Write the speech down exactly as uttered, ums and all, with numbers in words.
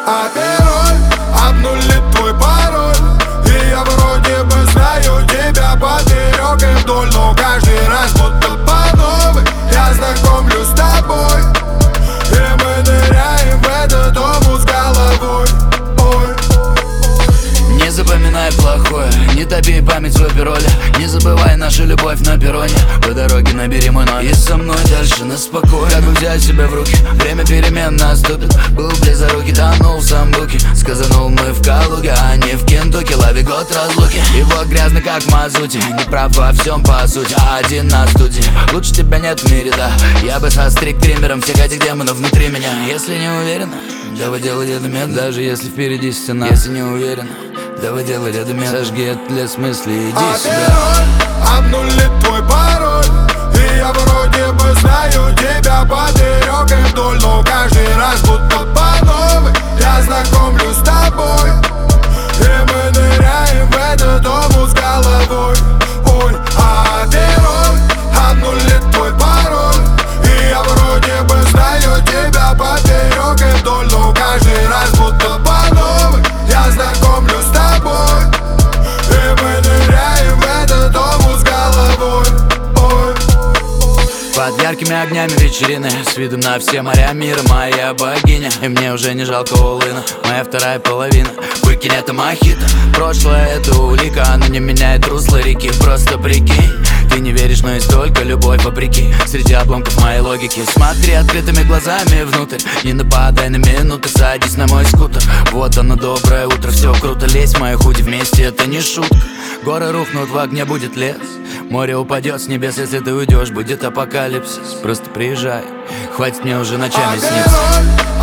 а первый обнулит твой пароль. И я вроде бы знаю тебя поперек и вдоль, но каждый раз будто по новой я знакомлюсь с тобой, и мы ныряем в этот омут с головой. Ой. Не запоминай плохое, не топи память в опероле. Не забывай нашу любовь на перроне. По дороге набери мой номер и со мной дальше на спокойно. Как бы взять себя в руки, время перемен наступит. Был близоруки, тонул в самбуке. Сказанул мы в Калуге, а не в Кентукки. Лови год разлуки, и вот грязный как мазути. Не прав во всем по сути, а один на студии. Лучше тебя нет в мире, да. Я бы со стрик-триммером всех этих демонов внутри меня. Если не уверена, давай делай это медленно. Даже если впереди стена. Если не уверена, давай делай это медленно. Сожги этот лес мысли, иди а сюда. первый обнулит твой пароль. И я вроде бы знаю тебя поперек и вдоль, но каждый раз будто по новой я знакомлюсь с тобой, и мы ныряем в этот омут с головой. Ой, а первый обнулит твой пароль. И я вроде бы знаю тебя поперек и вдоль, но каждый раз будто по новой я знакомлюсь с тобой, и мы ныряем в этот омут с головой. Ой. Под яркими огнями вечерины, с видом на все моря мира, моя богиня. И мне уже не жалко улына, моя вторая половина. Выкинь это мохито, прошлое это улика. Оно не меняет русло реки, просто прикинь. Ты не веришь, но есть только любовь вопреки. Среди обломков моей логики смотри открытыми глазами внутрь. Не нападай на минуты, садись на мой скутер. Вот оно, доброе утро, все круто. Лезь в мою худи вместе, это не шутка. Горы рухнут, в огне будет лес. Море упадет с небес, если ты уйдешь, будет апокалипсис. Просто приезжай, хватит мне уже ночами а сниться.